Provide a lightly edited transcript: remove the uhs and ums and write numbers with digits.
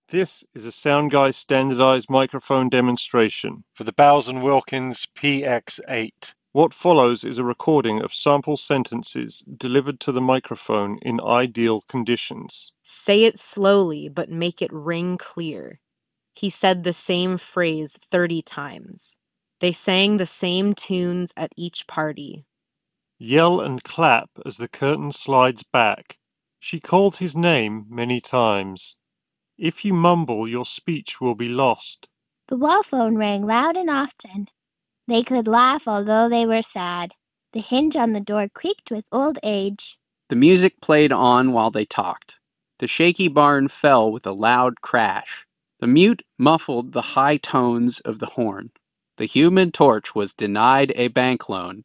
This is a Soundguy standardized microphone demonstration for the Bowers & Wilkins PX8. What follows is a recording of sample sentences delivered to the microphone in ideal conditions. Say it slowly, but make it ring clear. He said the same phrase 30 times. They sang the same tunes at each party. Yell and clap as the curtain slides back. She called his name many times. If you mumble, your speech will be lost. The wall phone rang loud and often. They could laugh although they were sad. The hinge on the door creaked with old age. The music played on while they talked. The shaky barn fell with a loud crash. The mute muffled the high tones of the horn. The Human Torch was denied a bank loan